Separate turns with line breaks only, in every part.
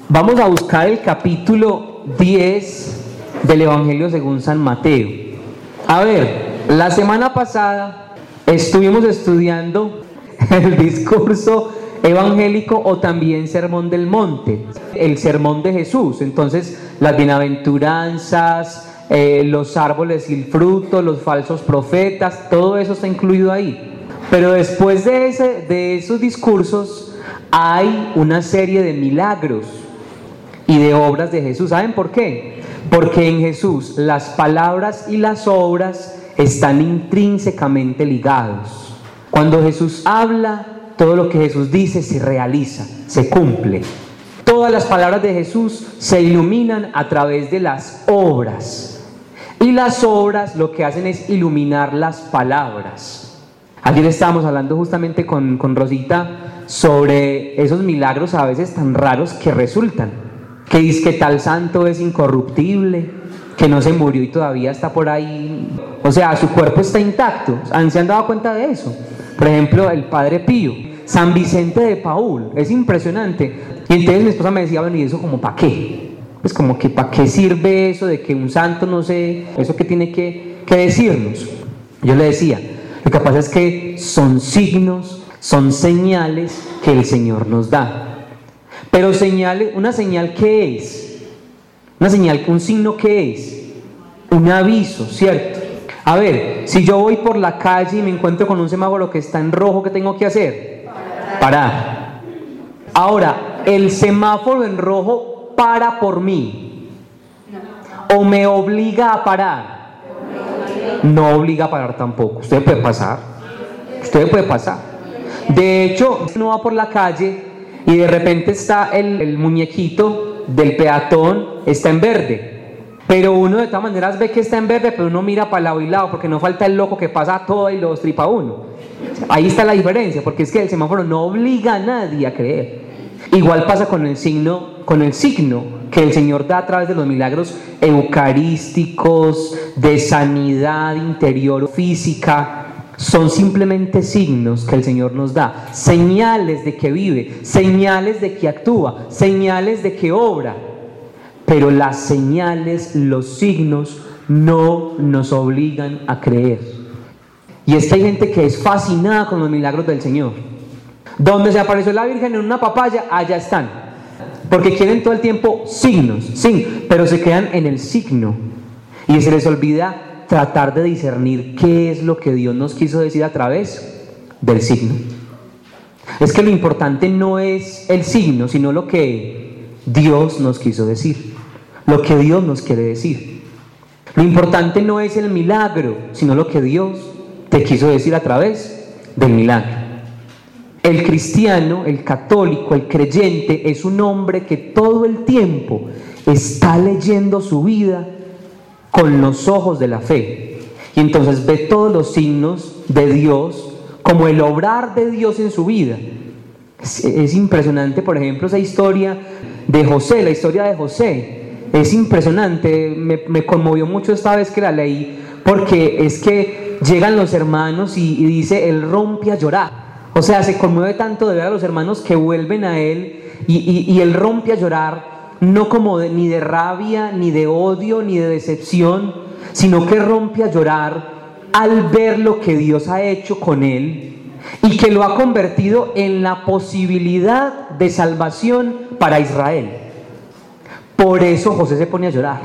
Vamos a buscar el capítulo 10 del Evangelio según San Mateo. A ver, la semana pasada estuvimos estudiando el discurso evangélico o también Sermón del Monte, el sermón de Jesús. Entonces, las bienaventuranzas, los árboles y el fruto, los falsos profetas, todo eso está incluido ahí. Pero después de esos discursos hay una serie de milagros y de obras de Jesús. ¿Saben por qué? Porque en Jesús las palabras y las obras están intrínsecamente ligados. Cuando Jesús habla, todo lo que Jesús dice se realiza, se cumple. Todas las palabras de Jesús se iluminan a través de las obras. Y las obras lo que hacen es iluminar las palabras. Ayer estábamos hablando justamente con Rosita sobre esos milagros a veces tan raros que resultan. Que dice que tal santo es incorruptible, que no se murió y todavía está por ahí. O sea, su cuerpo está intacto. ¿Se han dado cuenta de eso? Por ejemplo, el Padre Pío, San Vicente de Paúl, es impresionante. Y entonces mi esposa me decía, bueno, ¿y eso como para qué? Pues como que ¿para qué sirve eso de que un santo no sé, eso que tiene que decirnos? Yo le decía, lo que pasa es que son signos, son señales que el Señor nos da. Pero señales, ¿una señal qué es? Una señal, un signo ¿qué es? Un aviso, ¿cierto? A ver, si yo voy por la calle y me encuentro con un semáforo que está en rojo, ¿qué tengo que hacer? Parar. Ahora, ¿el semáforo en rojo para por mí? ¿O me obliga a parar? No obliga a parar tampoco. Usted puede pasar. Usted puede pasar. De hecho, uno va por la calle y de repente está el muñequito del peatón, está en verde. Pero uno de todas maneras ve que está en verde, pero uno mira para lado y lado, porque no falta el loco que pasa todo y lo estripa a uno. Ahí está la diferencia, porque es que el semáforo no obliga a nadie a creer. Igual pasa con el signo que el Señor da a través de los milagros eucarísticos, de sanidad interior física. Son simplemente signos que el Señor nos da, señales de que vive, señales de que actúa, señales de que obra. Pero las señales, los signos, no nos obligan a creer. Y es que hay gente que es fascinada con los milagros del Señor. Donde se apareció la Virgen en una papaya, allá están. Porque quieren todo el tiempo signos, sí, pero se quedan en el signo. Y se les olvida tratar de discernir qué es lo que Dios nos quiso decir a través del signo. Es que lo importante no es el signo, sino lo que Dios nos quiso decir, lo que Dios nos quiere decir. Lo importante no es el milagro, sino lo que Dios te quiso decir a través del milagro. El cristiano, el católico, el creyente es un hombre que todo el tiempo está leyendo su vida con los ojos de la fe, y entonces ve todos los signos de Dios como el obrar de Dios en su vida. Es impresionante, por ejemplo, esa historia de José, la historia de José es impresionante. Me conmovió mucho esta vez que la leí, porque es que llegan los hermanos y dice, él rompe a llorar. O sea, se conmueve tanto de ver a los hermanos que vuelven a él y él rompe a llorar. No como ni de rabia, ni de odio, ni de decepción, sino que rompe a llorar al ver lo que Dios ha hecho con él y que lo ha convertido en la posibilidad de salvación para Israel. Por eso José se pone a llorar,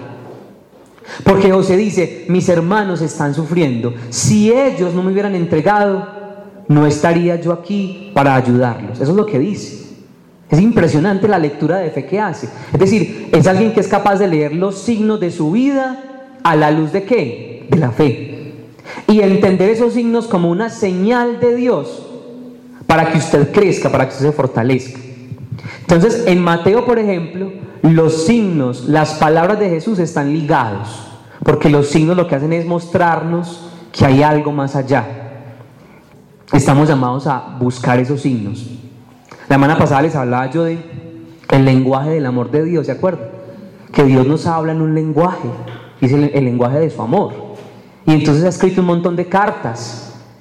porque José dice, mis hermanos están sufriendo, si ellos no me hubieran entregado, no estaría yo aquí para ayudarlos. Eso es lo que dice. Es impresionante la lectura de fe que hace. Es decir, es alguien que es capaz de leer los signos de su vida a la luz de ¿qué? De la fe. Y entender esos signos como una señal de Dios para que usted crezca, para que usted se fortalezca. Entonces, en Mateo, por ejemplo, los signos, las palabras de Jesús están ligados, porque los signos lo que hacen es mostrarnos que hay algo más allá. Estamos llamados a buscar esos signos. La semana pasada les hablaba yo de el lenguaje del amor de Dios, ¿se acuerdan? Que Dios nos habla en un lenguaje, y es el lenguaje de su amor. Y entonces ha escrito un montón de cartas,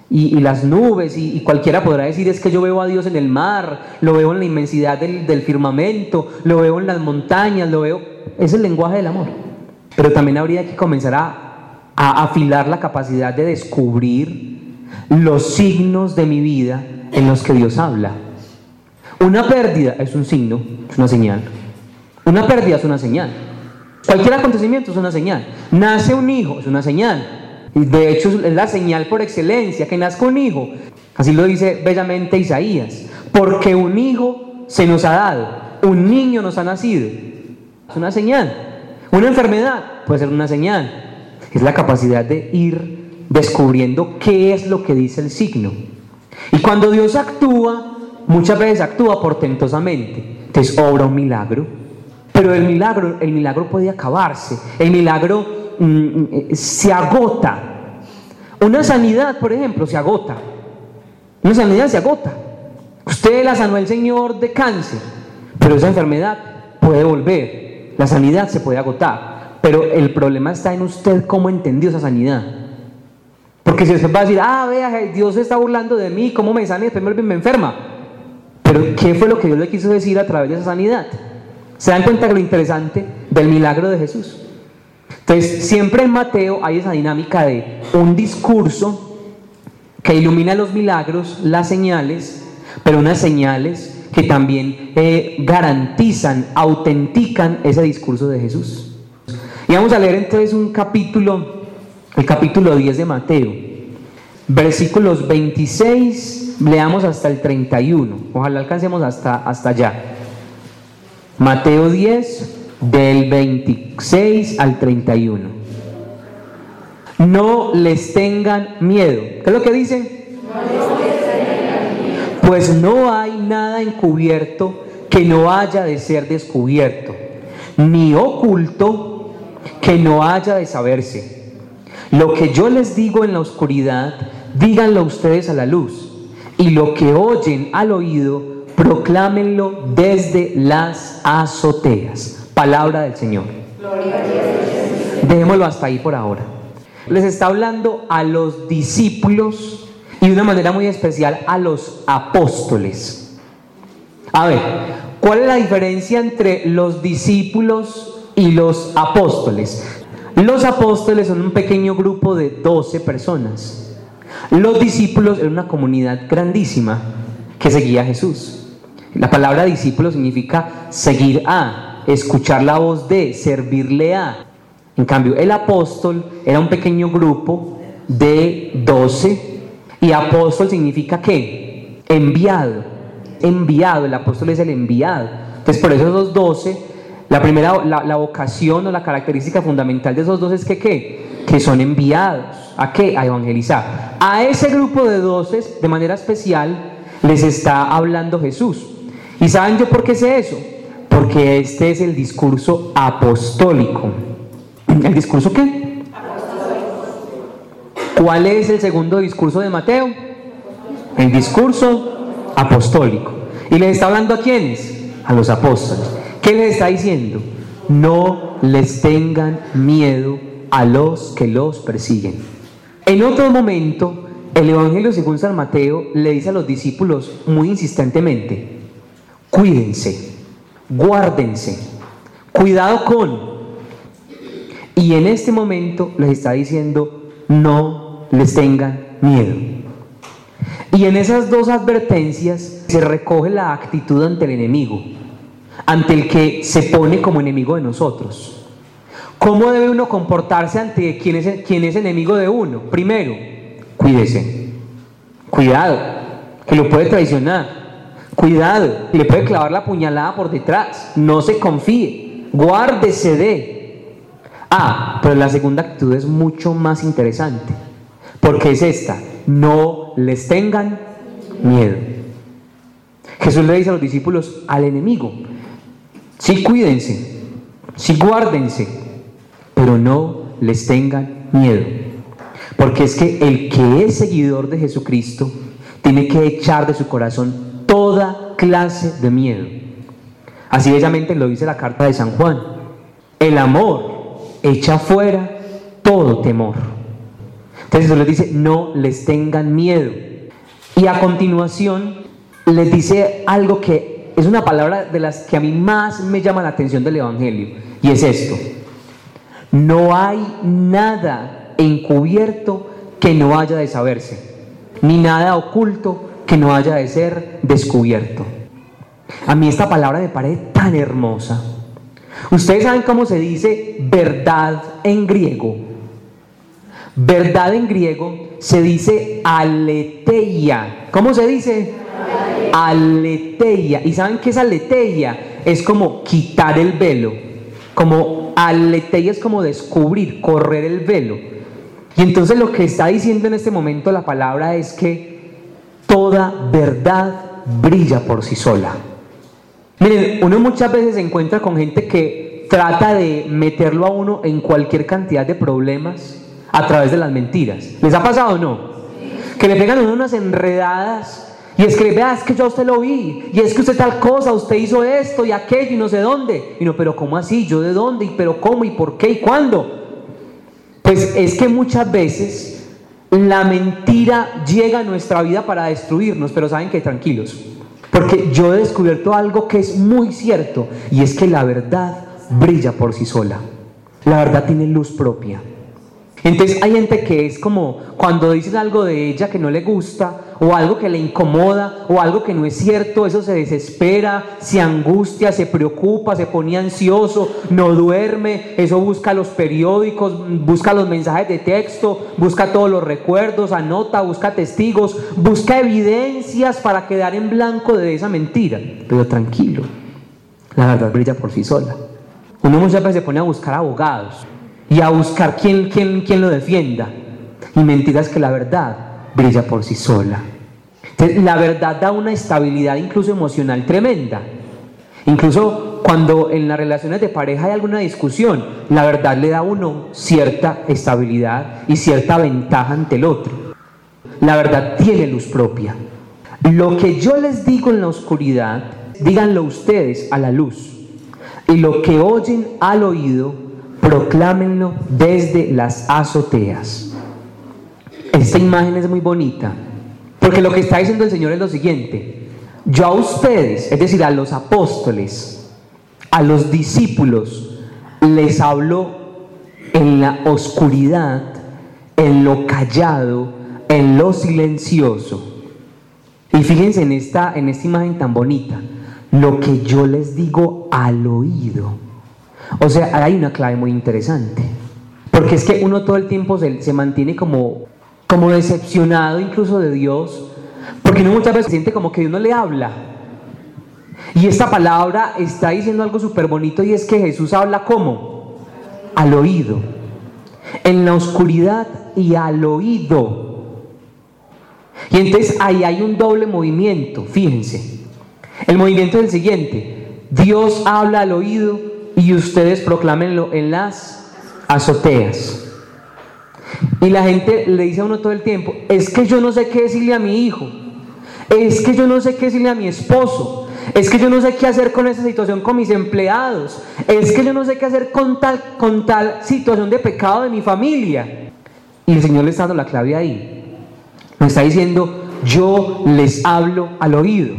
y las nubes, y cualquiera podrá decir: es que yo veo a Dios en el mar, lo veo en la inmensidad del firmamento, lo veo en las montañas, lo veo. Es el lenguaje del amor. Pero también habría que comenzar a afilar la capacidad de descubrir los signos de mi vida en los que Dios habla. Una pérdida es un signo, es una señal. Una pérdida es una señal. Cualquier acontecimiento es una señal. Nace un hijo, es una señal. Y de hecho es la señal por excelencia, que nazca un hijo. Así lo dice bellamente Isaías: porque un hijo se nos ha dado, un niño nos ha nacido. Es una señal. Una enfermedad puede ser una señal. Es la capacidad de ir descubriendo qué es lo que dice el signo. Y cuando Dios actúa, muchas veces actúa portentosamente. Entonces obra un milagro. Pero el milagro puede acabarse. El milagro se agota. Una sanidad, por ejemplo, se agota. Una sanidad se agota. Usted la sanó el Señor de cáncer, pero esa enfermedad puede volver. La sanidad se puede agotar. Pero el problema está en usted cómo entendió esa sanidad. Porque si usted va a decir: vea, Dios se está burlando de mí, cómo me sana y después me enferma. Pero ¿qué fue lo que Dios le quiso decir a través de esa sanidad? ¿Se dan cuenta de lo interesante del milagro de Jesús? Entonces, siempre en Mateo hay esa dinámica de un discurso que ilumina los milagros, las señales, pero unas señales que también garantizan, autentican ese discurso de Jesús. Y vamos a leer entonces un capítulo, el capítulo 10 de Mateo, versículos 26, leamos hasta el 31. Ojalá alcancemos hasta allá. Mateo 10, del 26 al 31. No les tengan miedo. ¿Qué es lo que dice? Pues no hay nada encubierto que no haya de ser descubierto, ni oculto que no haya de saberse. Lo que yo les digo en la oscuridad, díganlo ustedes a la luz, y lo que oyen al oído, proclámenlo desde las azoteas. Palabra del Señor. Gloria a Dios. Dejémoslo hasta ahí por ahora. Les está hablando a los discípulos y de una manera muy especial a los apóstoles. A ver, ¿cuál es la diferencia entre los discípulos y los apóstoles? Los apóstoles son un pequeño grupo de 12 personas. Los discípulos eran una comunidad grandísima que seguía a Jesús. La palabra discípulo significa seguir a, escuchar la voz de, servirle a. En cambio, el apóstol era un pequeño grupo de 12, y apóstol significa ¿qué? Enviado. Enviado, el apóstol es el enviado. Entonces, por eso esos 12, la vocación o la característica fundamental de esos 12 es que son enviados. ¿A qué? A evangelizar. A ese grupo de 12, de manera especial, les está hablando Jesús. ¿Y saben yo por qué sé eso? Porque este es el discurso apostólico. ¿El discurso qué? Apostólico. ¿Cuál es el segundo discurso de Mateo? El discurso apostólico. ¿Y les está hablando a quiénes? A los apóstoles. ¿Qué les está diciendo? No les tengan miedo a los que los persiguen. En otro momento, el Evangelio según San Mateo le dice a los discípulos muy insistentemente: cuídense, guárdense, cuidado con. Y en este momento les está diciendo: no les tengan miedo. Y en esas dos advertencias se recoge la actitud ante el enemigo, ante el que se pone como enemigo de nosotros. ¿Cómo debe uno comportarse ante quien es enemigo de uno? Primero, cuídese, cuidado, que lo puede traicionar. Cuidado, le puede clavar la puñalada por detrás. No se confíe, guárdese de. Pero la segunda actitud es mucho más interesante, porque es esta: no les tengan miedo. Jesús le dice a los discípulos, al enemigo: sí, cuídense, sí, guárdense, pero no les tengan miedo. Porque es que el que es seguidor de Jesucristo tiene que echar de su corazón toda clase de miedo. Así bellamente lo dice la carta de San Juan: el amor echa fuera todo temor, Entonces Jesús les dice, no les tengan miedo. Y a continuación les dice algo que es una palabra de las que a mí más me llama la atención del Evangelio, y es esto: no hay nada encubierto que no haya de saberse, ni nada oculto que no haya de ser descubierto. A mí esta palabra me parece tan hermosa. Ustedes saben cómo se dice verdad en griego. Verdad en griego se dice aletheia. ¿Cómo se dice? Aletheia. ¿Y saben qué es aletheia? Es como quitar el velo. Como aletheia es como descubrir, correr el velo. Y entonces lo que está diciendo en este momento la palabra es que toda verdad brilla por sí sola. Miren, uno muchas veces se encuentra con gente que trata de meterlo a uno en cualquier cantidad de problemas a través de las mentiras. ¿Les ha pasado o no? Que le pegan a uno unas enredadas y es que le vea, es que yo a usted lo vi, y es que usted tal cosa, usted hizo esto y aquello y no sé dónde. Y no, pero ¿cómo así? ¿Yo de dónde? ¿Y pero cómo? ¿Y por qué? ¿Y cuándo? Pues es que muchas veces la mentira llega a nuestra vida para destruirnos, pero saben que tranquilos, porque yo he descubierto algo que es muy cierto, y es que la verdad brilla por sí sola. La verdad tiene luz propia. Entonces hay gente que es como cuando dicen algo de ella que no le gusta, o algo que le incomoda, o algo que no es cierto, eso se desespera, se angustia, se preocupa, se pone ansioso, no duerme, eso busca los periódicos, busca los mensajes de texto, busca todos los recuerdos, anota, busca testigos, busca evidencias para quedar en blanco de esa mentira. Pero tranquilo, la verdad brilla por sí sola. Uno muchas veces se pone a buscar abogados y a buscar quién lo defienda, y mentiras que la verdad brilla por sí sola. Entonces, la verdad da una estabilidad incluso emocional tremenda. Incluso cuando en las relaciones de pareja hay alguna discusión, la verdad le da a uno cierta estabilidad y cierta ventaja ante el otro. La verdad tiene luz propia. Lo que yo les digo en la oscuridad, díganlo ustedes a la luz, y lo que oyen al oído, proclámenlo desde las azoteas. Esta imagen es muy bonita, porque lo que está diciendo el Señor es lo siguiente: yo a ustedes, es decir, a los apóstoles, a los discípulos, les hablo en la oscuridad, en lo callado, en lo silencioso. Y fíjense en esta imagen tan bonita: lo que yo les digo al oído. O sea, hay una clave muy interesante, porque es que uno todo el tiempo se mantiene como decepcionado incluso de Dios, porque uno muchas veces siente como que Dios no le habla. Y esta palabra está diciendo algo súper bonito, y es que Jesús habla ¿cómo? Al oído, en la oscuridad y al oído. Y entonces ahí hay un doble movimiento. Fíjense, el movimiento es el siguiente: Dios habla al oído y ustedes proclámenlo en las azoteas. Y la gente le dice a uno todo el tiempo: es que yo no sé qué decirle a mi hijo, es que yo no sé qué decirle a mi esposo, es que yo no sé qué hacer con esa situación con mis empleados, es que yo no sé qué hacer con tal situación de pecado de mi familia. Y el Señor le está dando la clave ahí. Me está diciendo: yo les hablo al oído.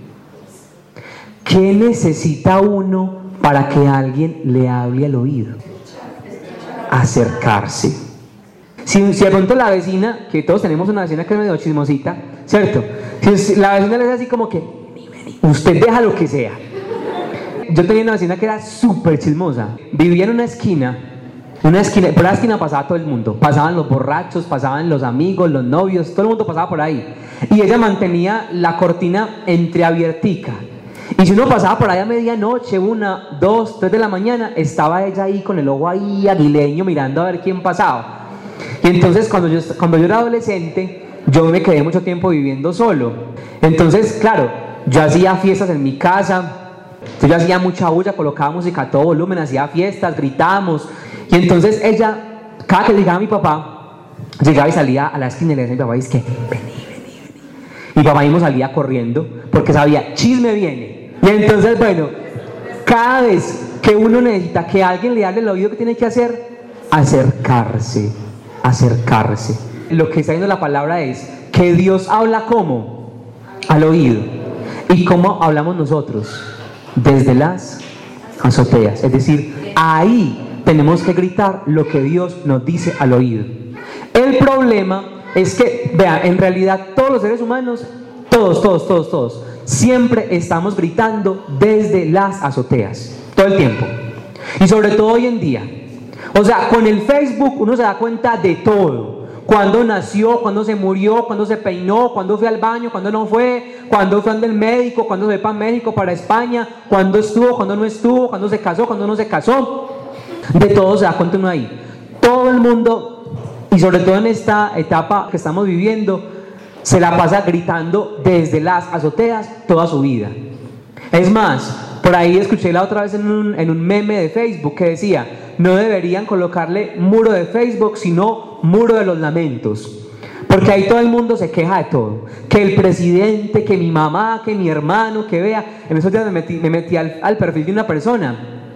¿Qué necesita uno para que alguien le hable al oído? Acercarse. Si de pronto la vecina, que todos tenemos una vecina que es medio chismosita, ¿cierto? Si la vecina le dice así como que, vení, usted deja lo que sea. Yo tenía una vecina que era súper chismosa. Vivía en una esquina, por la esquina pasaba todo el mundo. Pasaban los borrachos, pasaban los amigos, los novios, todo el mundo pasaba por ahí. Y ella mantenía la cortina entreabiertica. Y si uno pasaba por ahí a medianoche, 1, 2, 3 de la mañana, estaba ella ahí con el ojo ahí aguileño mirando a ver quién pasaba. Y entonces cuando yo era adolescente, yo me quedé mucho tiempo viviendo solo. Entonces, claro, yo hacía fiestas en mi casa, yo hacía mucha bulla, colocaba música a todo volumen, hacía fiestas, gritábamos. Y entonces ella, cada que llegaba mi papá, llegaba y salía a la esquina y le decía a mi papá: es que vení. Y papá mismo salía corriendo porque sabía, chisme viene. Y entonces, bueno, cada vez que uno necesita que alguien le hable al oído, ¿qué tiene que hacer? Acercarse. lo que está diciendo la palabra es que Dios habla ¿cómo? Al oído. ¿Y cómo hablamos nosotros? Desde las azoteas. Es decir, ahí tenemos que gritar lo que Dios nos dice al oído. El problema es que, vean, en realidad todos los seres humanos, todos, siempre estamos gritando desde las azoteas, todo el tiempo. Y sobre todo hoy en día. O sea, con el Facebook uno se da cuenta de todo. Cuándo nació, cuándo se murió, cuándo se peinó, cuándo fue al baño, cuándo no fue, cuándo fue al médico, cuándo se fue para México, para España, cuándo estuvo, cuándo no estuvo, cuándo se casó, cuándo no se casó. De todo se da cuenta uno ahí. Todo el mundo, y sobre todo en esta etapa que estamos viviendo, se la pasa gritando desde las azoteas toda su vida. Es más, por ahí escuché la otra vez en un meme de Facebook que decía: no deberían colocarle muro de Facebook, sino muro de los lamentos. Porque ahí todo el mundo se queja de todo. Que el presidente, que mi mamá, que mi hermano, que vea. En esos días me metí al perfil de una persona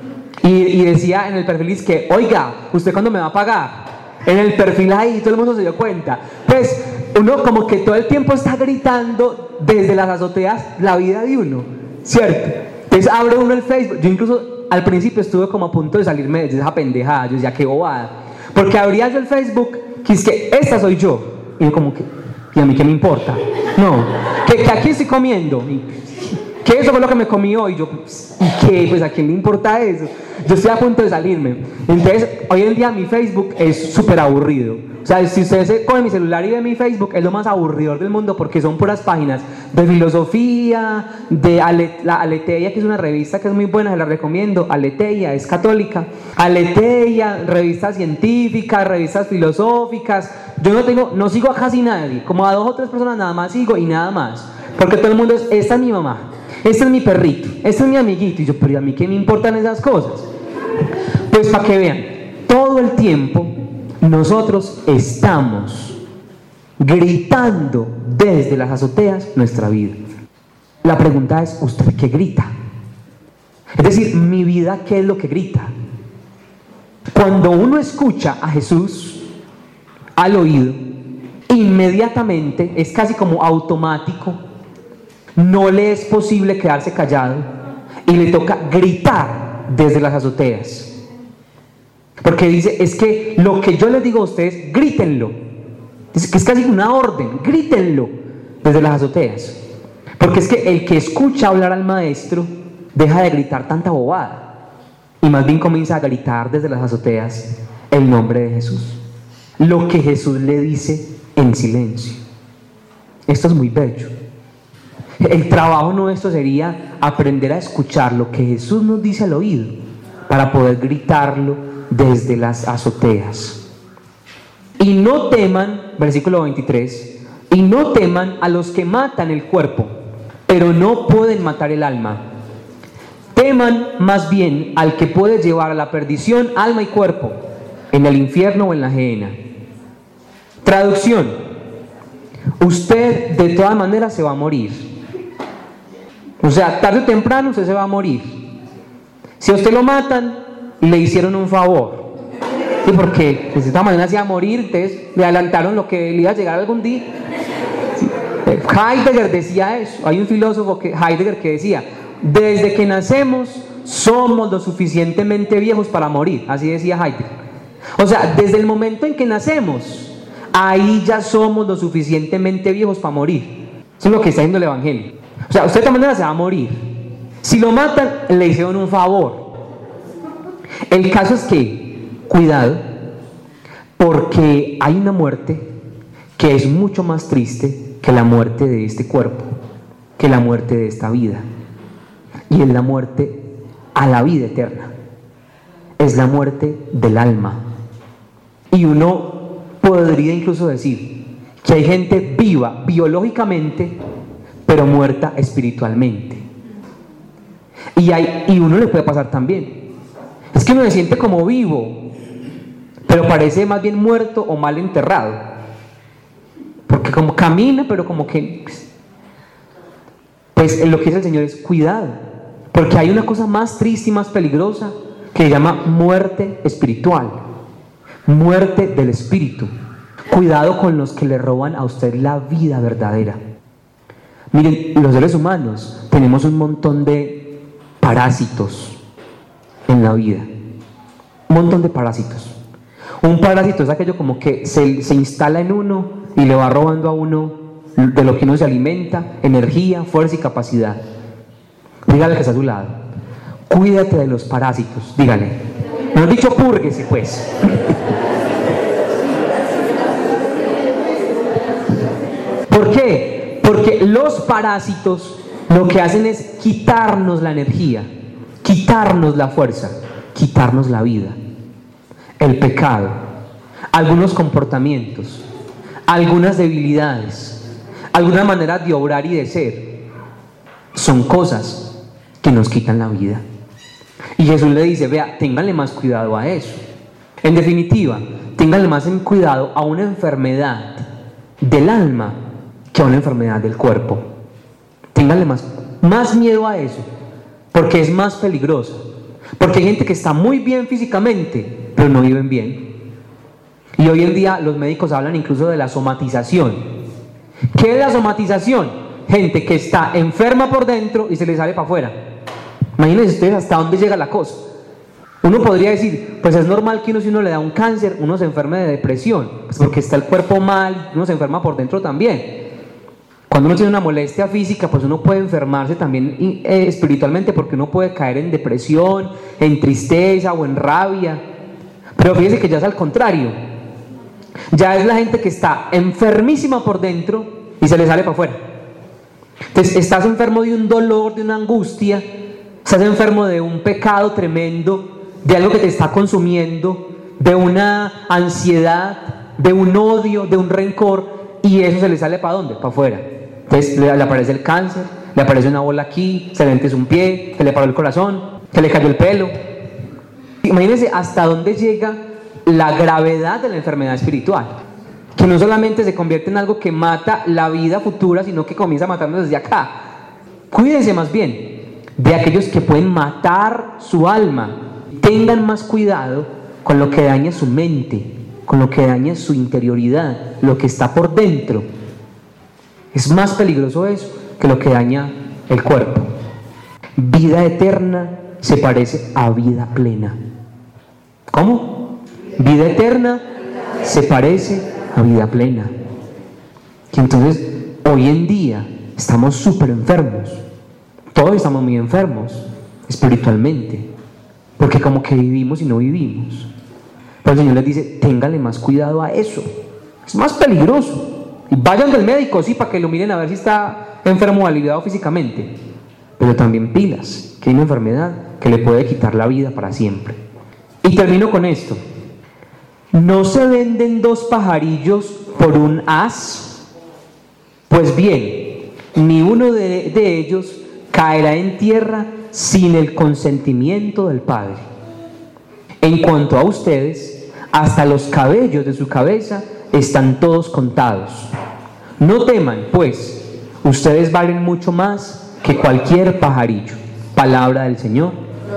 y decía en el perfil que: oiga, ¿usted cuándo me va a pagar? En el perfil ahí todo el mundo se dio cuenta. Pues uno como que todo el tiempo está gritando desde las azoteas la vida de uno, ¿cierto? Entonces abre uno el Facebook. Yo incluso al principio estuve como a punto de salirme de esa pendejada. Yo decía: qué bobada. Porque abría yo el Facebook y es que esta soy yo. Y yo como que, ¿y a mí qué me importa? No, que aquí estoy comiendo. Que eso fue lo que me comí hoy. Yo, ¿y qué? Pues a quién le importa eso. Yo estoy a punto de salirme. Entonces, hoy en día mi Facebook es súper aburrido. O sea, si ustedes cogen mi celular y ven mi Facebook, es lo más aburridor del mundo porque son puras páginas de filosofía, de la Aleteia, que es una revista que es muy buena, se la recomiendo. Aleteia, es católica. Aleteia, revistas científicas, revistas filosóficas. Yo no sigo a casi nadie, como a 2 o 3 personas nada más sigo y nada más. Porque todo el mundo es: esta es mi mamá, este es mi perrito, este es mi amiguito. Y yo, pero ¿a mí qué me importan esas cosas? Pues para que vean, todo el tiempo nosotros estamos gritando desde las azoteas nuestra vida. La pregunta es: ¿usted qué grita? Es decir, mi vida, ¿qué es lo que grita? Cuando uno escucha a Jesús al oído, inmediatamente, es casi como automático, no le es posible quedarse callado y le toca gritar desde las azoteas. Porque dice: es que lo que yo les digo a ustedes, grítenlo. Es que es casi una orden: grítenlo desde las azoteas. Porque es que el que escucha hablar al maestro deja de gritar tanta bobada y más bien comienza a gritar desde las azoteas el nombre de Jesús, lo que Jesús le dice en silencio. Esto es muy bello. El trabajo nuestro sería aprender a escuchar lo que Jesús nos dice al oído para poder gritarlo desde las azoteas. Y no teman, versículo 23, y no teman a los que matan el cuerpo, pero no pueden matar el alma. Teman más bien al que puede llevar a la perdición alma y cuerpo, en el infierno o en la gehenna. Traducción: usted de todas maneras se va a morir. O sea, tarde o temprano usted se va a morir. Si a usted lo matan, le hicieron un favor. Sí, porque de esta manera se iba a morir, entonces le adelantaron lo que le iba a llegar algún día. Sí. Heidegger decía eso. Hay un filósofo, Heidegger, que decía: desde que nacemos somos lo suficientemente viejos para morir. Así decía Heidegger. O sea, desde el momento en que nacemos, ahí ya somos lo suficientemente viejos para morir. Eso es lo que está diciendo el Evangelio. O sea, usted de esta manera se va a morir. Si lo matan, le hicieron un favor. El caso es que, cuidado, porque hay una muerte que es mucho más triste que la muerte de este cuerpo, que la muerte de esta vida. Y es la muerte a la vida eterna. Es la muerte del alma. Y uno podría incluso decir que hay gente viva biológicamente, pero muerta espiritualmente. Y uno le puede pasar también. Es que uno se siente como vivo, pero parece más bien muerto o mal enterrado. Porque como camina, pero como que... Pues lo que dice el Señor es: cuidado, porque hay una cosa más triste y más peligrosa que se llama muerte espiritual, muerte del espíritu. Cuidado con los que le roban a usted la vida verdadera. Miren, los seres humanos tenemos un montón de parásitos en la vida. Un montón de parásitos. Un parásito es aquello como que se instala en uno y le va robando a uno de lo que uno se alimenta, energía, fuerza y capacidad. Dígale que está a su lado. Cuídate de los parásitos, dígale. No he dicho púrguese, pues. ¿Por qué? Porque los parásitos lo que hacen es quitarnos la energía, quitarnos la fuerza, quitarnos la vida. El pecado, algunos comportamientos, algunas debilidades, alguna manera de obrar y de ser, son cosas que nos quitan la vida. Y Jesús le dice, vea, ténganle más cuidado a eso. En definitiva, ténganle más cuidado a una enfermedad del alma que a una enfermedad del cuerpo. Ténganle más miedo a eso, porque es más peligroso. Porque hay gente que está muy bien físicamente, pero no viven bien. Y hoy en día los médicos hablan incluso de la somatización. ¿Qué es la somatización? Gente que está enferma por dentro y se le sale para afuera. Imagínense ustedes hasta dónde llega la cosa. Uno podría decir, pues es normal que si uno le da un cáncer, uno se enferme de depresión, pues porque está el cuerpo mal, uno se enferma por dentro también. Cuando uno tiene una molestia física, pues uno puede enfermarse también espiritualmente, porque uno puede caer en depresión, en tristeza o en rabia. Pero fíjese que ya es al contrario. Ya es la gente que está enfermísima por dentro y se le sale para afuera. Entonces estás enfermo de un dolor, de una angustia, estás enfermo de un pecado tremendo, de algo que te está consumiendo, de una ansiedad, de un odio, de un rencor, y eso se le sale ¿para dónde? Para afuera. Entonces le aparece el cáncer, le aparece una bola aquí, se le entereza un pie, se le paró el corazón, se le cayó el pelo. Imagínense hasta dónde llega la gravedad de la enfermedad espiritual, que no solamente se convierte en algo que mata la vida futura, sino que comienza a matarnos desde acá. Cuídense más bien de aquellos que pueden matar su alma. Tengan más cuidado con lo que daña su mente, con lo que daña su interioridad, lo que está por dentro. Es más peligroso eso que lo que daña el cuerpo. Vida eterna se parece a vida plena. ¿Cómo? Vida eterna se parece a vida plena. Y entonces, hoy en día estamos súper enfermos. Todos estamos muy enfermos espiritualmente, porque como que vivimos y no vivimos. Pero el Señor les dice, ténganle más cuidado a eso. Es más peligroso. Y vayan del médico, sí, para que lo miren a ver si está enfermo o aliviado físicamente. Pero también pilas, que hay una enfermedad que le puede quitar la vida para siempre. Y termino con esto. ¿No se venden 2 pajarillos por un as? Pues bien, ni uno de ellos caerá en tierra sin el consentimiento del Padre. En cuanto a ustedes, hasta los cabellos de su cabeza están todos contados. No teman, pues, ustedes valen mucho más que cualquier pajarillo. Palabra del Señor.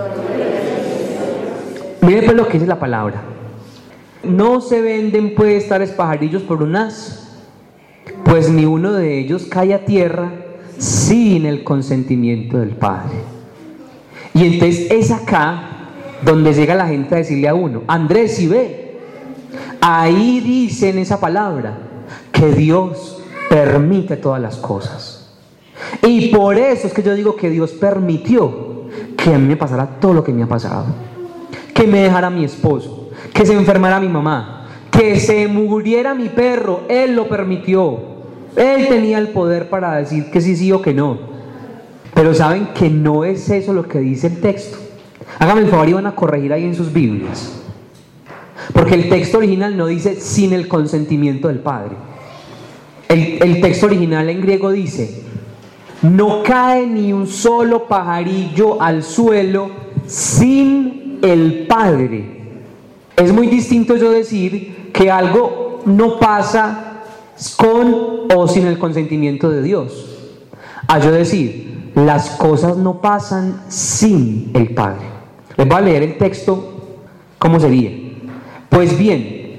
Miren pues lo que dice la palabra. No se venden pues tales pajarillos por un as, pues ni uno de ellos cae a tierra sin el consentimiento del Padre. Y entonces es acá donde llega la gente a decirle a uno, Andrés, si ve, ahí dice en esa palabra que Dios permite todas las cosas. Y por eso es que yo digo que Dios permitió que a mí me pasara todo lo que me ha pasado. Que me dejara mi esposo, que se enfermara mi mamá, que se muriera mi perro. Él lo permitió. Él tenía el poder para decir que sí, sí o que no. Pero saben que no es eso lo que dice el texto. Háganme el favor y van a corregir ahí en sus Biblias, porque el texto original no dice sin el consentimiento del Padre. El texto original en griego dice: no cae ni un solo pajarillo al suelo sin el Padre. Es muy distinto yo decir que algo no pasa con o sin el consentimiento de Dios, a yo decir las cosas no pasan sin el Padre. Les voy a leer el texto, ¿cómo sería? Pues bien,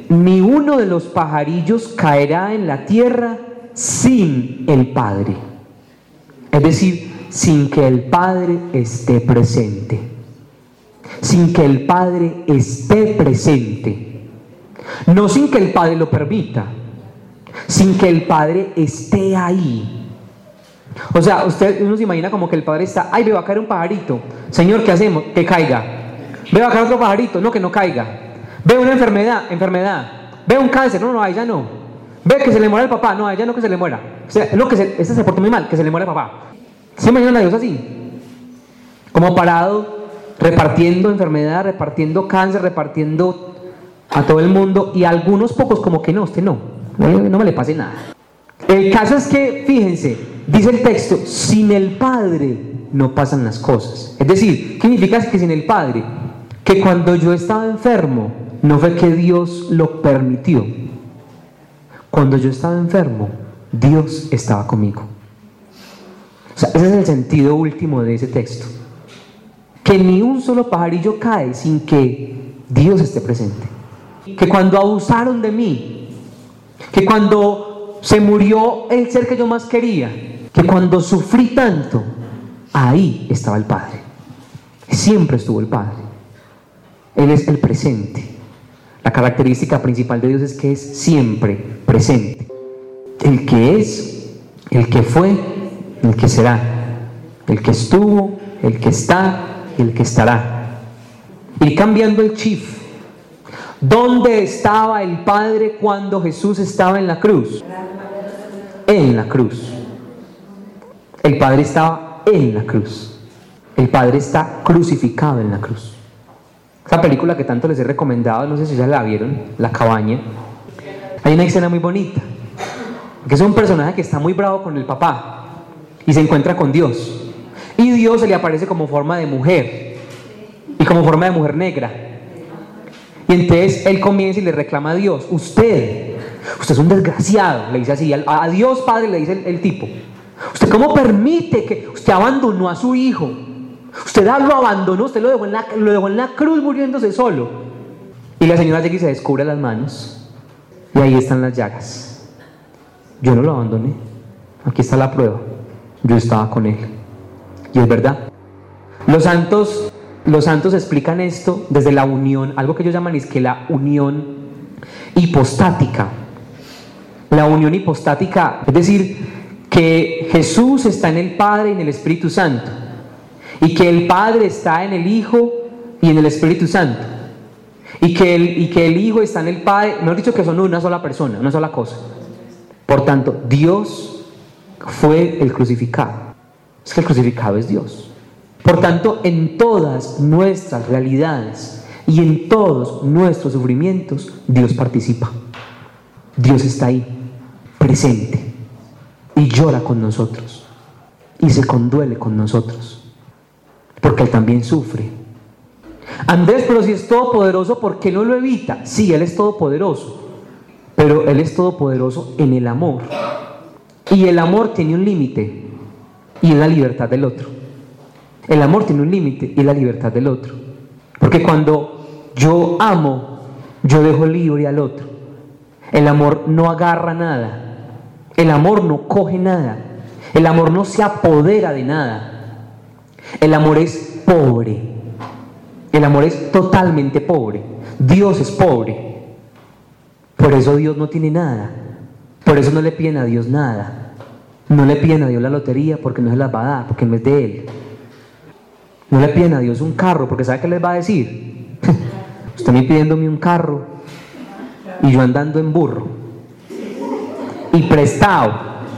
ni uno de los pajarillos caerá en la tierra sin el Padre. Es decir, sin que el Padre esté presente. Sin que el Padre esté presente. No sin que el Padre lo permita, sin que el Padre esté ahí. O sea, uno se imagina como que el Padre está, ay, me va a caer un pajarito. Señor, ¿qué hacemos? Que caiga. Ve, va a caer otro pajarito. No, que no caiga. Ve una enfermedad. Ve un cáncer. No, a ella no. Ve que se le muera el papá. No, a ella no, que se le muera. O sea, no, este se portó muy mal, que se le muera el papá. ¿Se imaginan a Dios así? Como parado, repartiendo enfermedad, repartiendo cáncer, repartiendo a todo el mundo, y a algunos pocos como que no, usted no me le pase nada. El caso es que, fíjense, dice el texto, sin el Padre no pasan las cosas. Es decir, ¿qué significa que sin el Padre? Que cuando yo estaba enfermo, no fue que Dios lo permitió. Cuando yo estaba enfermo, Dios estaba conmigo. O sea, ese es el sentido último de ese texto. Que ni un solo pajarillo cae sin que Dios esté presente. Que cuando abusaron de mí, que cuando se murió el ser que yo más quería, que cuando sufrí tanto, ahí estaba el Padre. Siempre estuvo el Padre. Él es el presente. La característica principal de Dios es que es siempre presente. El que es, el que fue, el que será, el que estuvo, el que está y el que estará. Ir cambiando el chip. ¿Dónde estaba el Padre cuando Jesús estaba en la cruz? En la cruz. El Padre estaba en la cruz. El Padre está crucificado en la cruz. Esa película que tanto les he recomendado, no sé si ya la vieron, La Cabaña. Hay una escena muy bonita, que es un personaje que está muy bravo con el papá y se encuentra con Dios. Y Dios se le aparece como forma de mujer y como forma de mujer negra. Y entonces él comienza y le reclama a Dios, usted es un desgraciado, le dice así, a Dios Padre le dice el tipo, ¿usted cómo permite que usted abandonó a su hijo? Usted lo abandonó, usted lo dejó en la cruz muriéndose solo. Y la señora llega y se descubre las manos y ahí están las llagas. Yo no lo abandoné, aquí está la prueba, yo estaba con él. Y es verdad. Los santos explican esto desde la unión, algo que ellos llaman es que la unión hipostática. La unión hipostática, es decir, que Jesús está en el Padre y en el Espíritu Santo, y que el Padre está en el Hijo y en el Espíritu Santo, y que el Hijo está en el Padre, mejor dicho, que son una sola persona, una sola cosa. Por tanto, Dios fue el crucificado. Es que el crucificado es Dios. Por tanto, en todas nuestras realidades y en todos nuestros sufrimientos, Dios participa. Dios está ahí, presente, y llora con nosotros, y se conduele con nosotros, porque Él también sufre. Andrés, pero si es todopoderoso, ¿por qué no lo evita? Sí, Él es todopoderoso, pero Él es todopoderoso en el amor, y el amor tiene un límite, y es la libertad del otro. El amor tiene un límite y es la libertad del otro. Porque cuando yo amo, yo dejo libre al otro. El amor no agarra nada. El amor no coge nada. El amor no se apodera de nada. El amor es pobre. El amor es totalmente pobre. Dios es pobre. Por eso Dios no tiene nada. Por eso no le piden a Dios nada. No le piden a Dios la lotería porque no se las va a dar, porque no es de Él. No le piden a Dios un carro, porque ¿sabe qué les va a decir? Usted me pidiéndome un carro y yo andando en burro. Y prestado.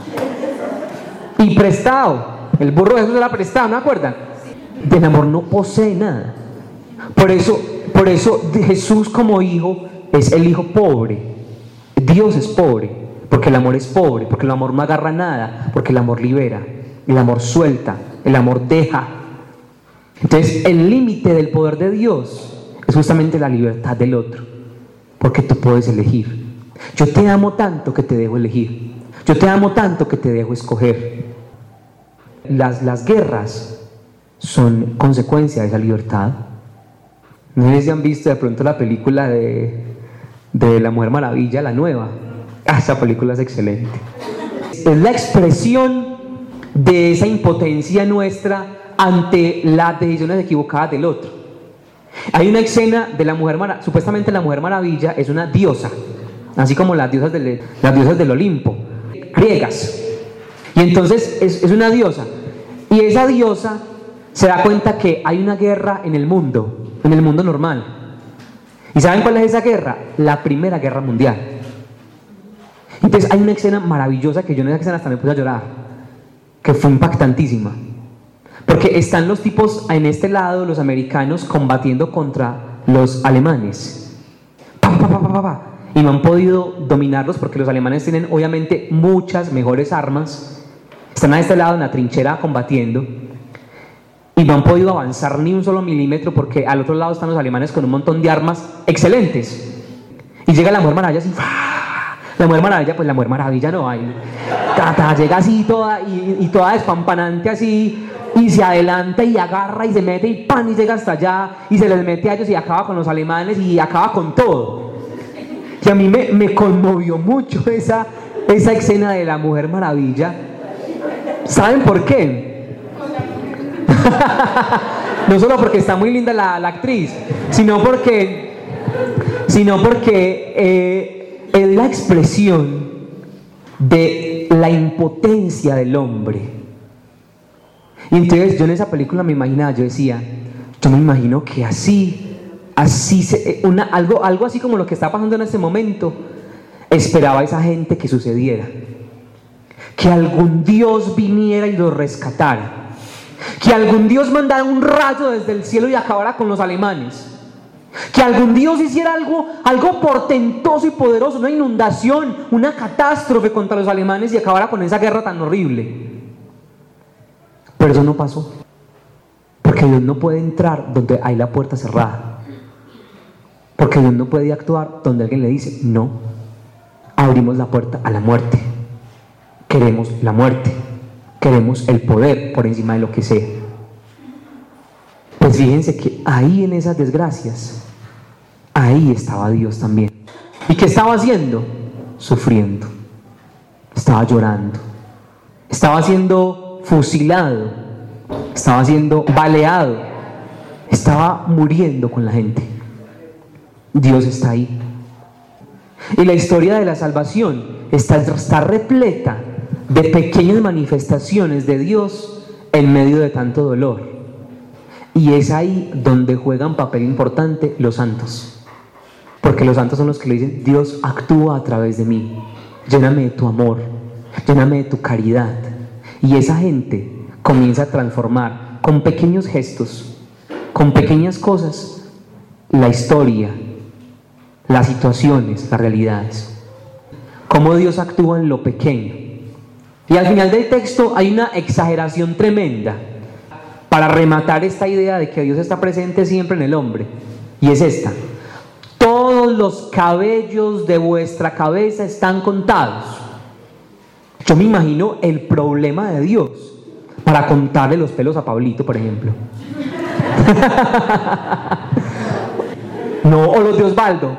El burro de Jesús era prestado, ¿no se acuerdan? Del amor no posee nada. Por eso Jesús como hijo es el hijo pobre. Dios es pobre, porque el amor es pobre, porque el amor no agarra nada, porque el amor libera, el amor suelta, el amor deja. Entonces el límite del poder de Dios es justamente la libertad del otro, porque tú puedes elegir. Yo te amo tanto que te dejo elegir. Yo te amo tanto que te dejo escoger. Las guerras son consecuencia de esa libertad. No sé si han visto de pronto la película de de La Mujer Maravilla, la nueva. Esa película es excelente. Es la expresión de esa impotencia nuestra ante las decisiones equivocadas del otro. Hay una escena de la Mujer Maravilla, supuestamente la Mujer Maravilla es una diosa, así como las diosas del Olimpo, griegas. Y entonces es una diosa. Y esa diosa se da cuenta que hay una guerra en el mundo normal. ¿Y saben cuál es esa guerra? La Primera Guerra Mundial. Entonces hay una escena maravillosa que yo en esa escena hasta me puse a llorar, que fue impactantísima. Porque están los tipos en este lado, los americanos, combatiendo contra los alemanes. Y no han podido dominarlos porque los alemanes tienen obviamente muchas mejores armas. Están a este lado en la trinchera combatiendo y no han podido avanzar ni un solo milímetro porque al otro lado están los alemanes con un montón de armas excelentes. Y llega la Mujer Maravilla así, la Mujer Maravilla, pues la Mujer Maravilla no hay. Llega así toda y toda despampanante así, y se adelanta y agarra y se mete y pan y llega hasta allá y se les mete a ellos y acaba con los alemanes y acaba con todo. Y a mí me conmovió mucho esa escena de la Mujer Maravilla. ¿Saben por qué? No solo porque está muy linda la actriz, sino porque es la expresión de la impotencia del hombre. Y entonces yo en esa película me imaginaba, yo me imagino que algo así como lo que está pasando en este momento, esperaba esa gente que sucediera. Que algún Dios viniera y los rescatara. Que algún Dios mandara un rayo desde el cielo y acabara con los alemanes. Que algún Dios hiciera algo portentoso y poderoso, una inundación, una catástrofe contra los alemanes y acabara con esa guerra tan horrible. Pero eso no pasó. Porque Dios no puede entrar donde hay la puerta cerrada. Porque Dios no puede actuar donde alguien le dice, no, abrimos la puerta a la muerte. Queremos la muerte, queremos el poder por encima de lo que sea. Pues fíjense que ahí en esas desgracias, ahí estaba Dios también. ¿Y qué estaba haciendo? Sufriendo, estaba llorando, estaba siendo fusilado, estaba siendo baleado, estaba muriendo con la gente. Dios está ahí. Y la historia de la salvación está repleta de pequeñas manifestaciones de Dios en medio de tanto dolor. Y es ahí donde juegan papel importante los santos. Porque los santos son los que le dicen, Dios actúa a través de mí. Lléname de tu amor, lléname de tu caridad. Y esa gente comienza a transformar con pequeños gestos, con pequeñas cosas, la historia, las situaciones, las realidades. Cómo Dios actúa en lo pequeño. Y al final del texto hay una exageración tremenda para rematar esta idea de que Dios está presente siempre en el hombre. Y es esta: todos los cabellos de vuestra cabeza están contados. Yo me imagino el problema de Dios para contarle los pelos a Pablito, por ejemplo. No, o los de Osvaldo.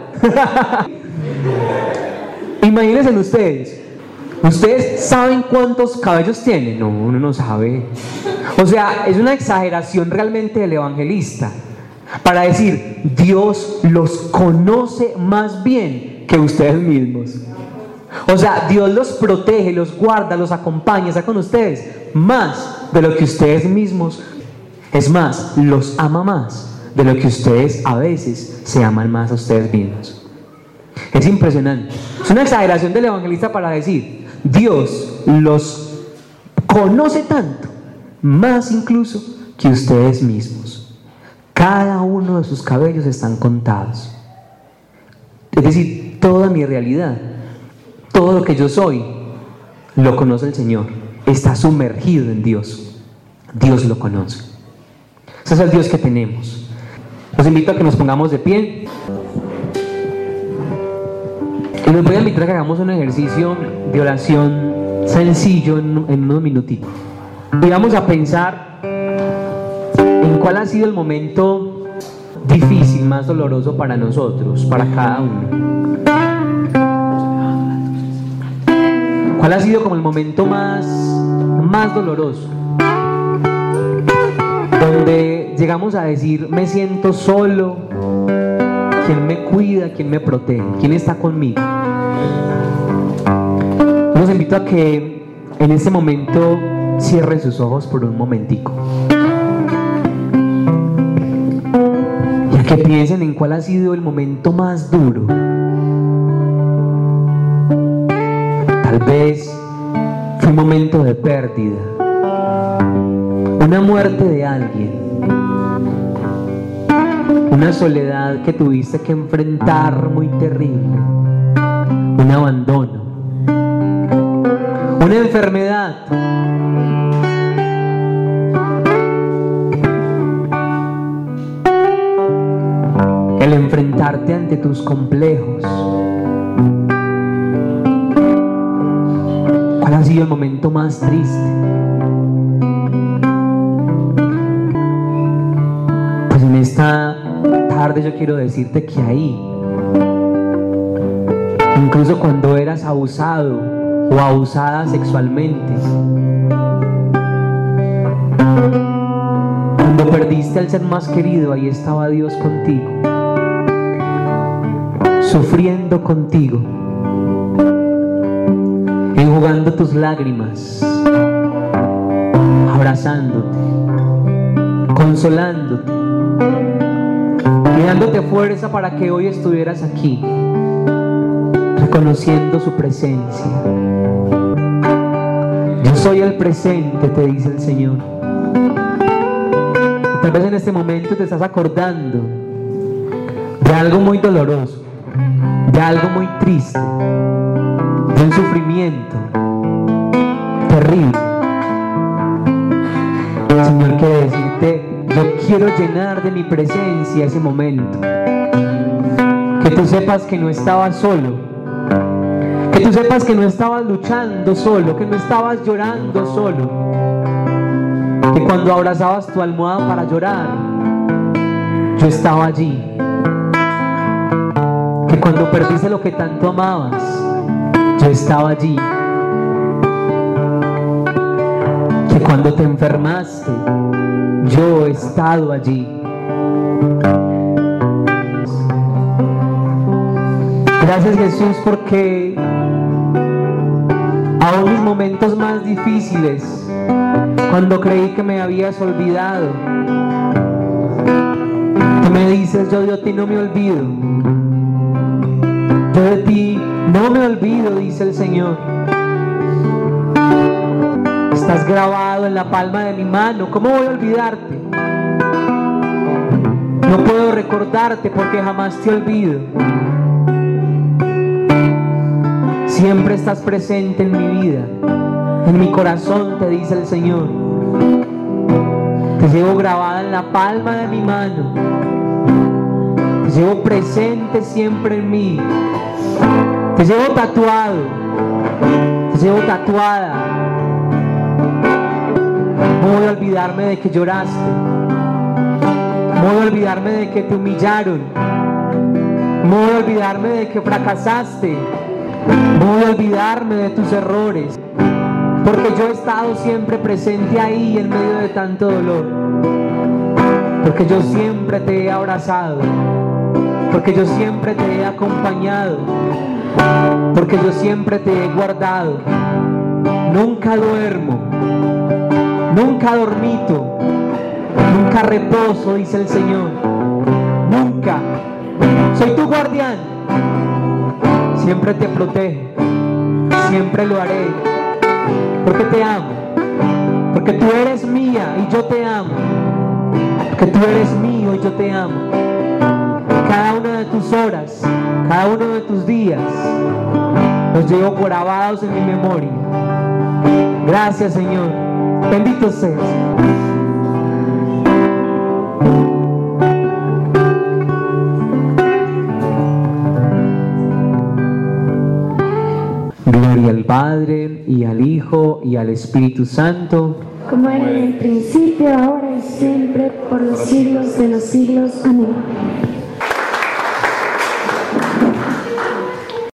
Imagínense ustedes. ¿Ustedes saben cuántos cabellos tienen? No, uno no sabe. O sea, es una exageración realmente del evangelista para decir, Dios los conoce más bien que ustedes mismos. O sea, Dios los protege, los guarda, los acompaña, está con ustedes más de lo que ustedes mismos. Es más, los ama más de lo que ustedes a veces se aman más a ustedes mismos. Es impresionante. Es una exageración del evangelista para decir, Dios los conoce tanto, más incluso que ustedes mismos. Cada uno de sus cabellos están contados. Es decir, toda mi realidad, todo lo que yo soy, lo conoce el Señor. Está sumergido en Dios. Dios lo conoce. Ese es el Dios que tenemos. Los invito a que nos pongamos de pie. Y les voy a invitar a que hagamos un ejercicio de oración sencillo en unos minutitos. Y vamos a pensar en cuál ha sido el momento difícil, más doloroso para nosotros, para cada uno. ¿Cuál ha sido como el momento más doloroso? Donde llegamos a decir, me siento solo, ¿quién me cuida? ¿Quién me protege? ¿Quién está conmigo? Los invito a que en este momento cierren sus ojos por un momentico. Y a que piensen en cuál ha sido el momento más duro. Tal vez fue un momento de pérdida, una muerte de alguien, una soledad que tuviste que enfrentar muy terrible, un abandono, una enfermedad, el enfrentarte ante tus complejos. ¿Cuál ha sido el momento más triste? Pues en esta tarde yo quiero decirte que ahí, incluso cuando eras abusado o abusada sexualmente, cuando perdiste al ser más querido, ahí estaba Dios contigo, sufriendo contigo, enjugando tus lágrimas, abrazándote, consolándote y dándote fuerza para que hoy estuvieras aquí, reconociendo su presencia. Yo soy el presente, te dice el Señor. Y tal vez en este momento te estás acordando de algo muy doloroso, de algo muy triste, de un sufrimiento terrible. El Señor quiere decirte, yo quiero llenar de mi presencia ese momento, que tú sepas que no estabas solo, que tú sepas que no estabas luchando solo, que no estabas llorando solo, que cuando abrazabas tu almohada para llorar, yo estaba allí, que cuando perdiste lo que tanto amabas, yo estaba allí, que cuando te enfermaste, yo he estado allí. Gracias, Jesús, porque aún mis momentos más difíciles, cuando creí que me habías olvidado, tú me dices, yo de ti no me olvido, yo de ti no me olvido, dice el Señor. Estás grabado en la palma de mi mano, ¿cómo voy a olvidarte? No puedo recordarte porque jamás te olvido. Siempre estás presente en mi vida, en mi corazón, te dice el Señor. Te llevo grabada en la palma de mi mano, te llevo presente siempre en mí, te llevo tatuado, te llevo tatuada. No voy a olvidarme de que lloraste, no voy a olvidarme de que te humillaron, no voy a olvidarme de que fracasaste, no voy a olvidarme de tus errores, porque yo he estado siempre presente ahí en medio de tanto dolor, porque yo siempre te he abrazado, porque yo siempre te he acompañado, porque yo siempre te he guardado. Nunca duermo, nunca dormito, nunca reposo, dice el Señor. Nunca. Soy tu guardián. Siempre te protejo, siempre lo haré, porque te amo, porque tú eres mía y yo te amo, porque tú eres mío y yo te amo. Cada una de tus horas, cada uno de tus días, los llevo grabados en mi memoria. Gracias, Señor. Bendito seas. Gloria al Padre, y al Hijo, y al Espíritu Santo,
como era en el principio, ahora y siempre, por los siglos de los siglos. Amén.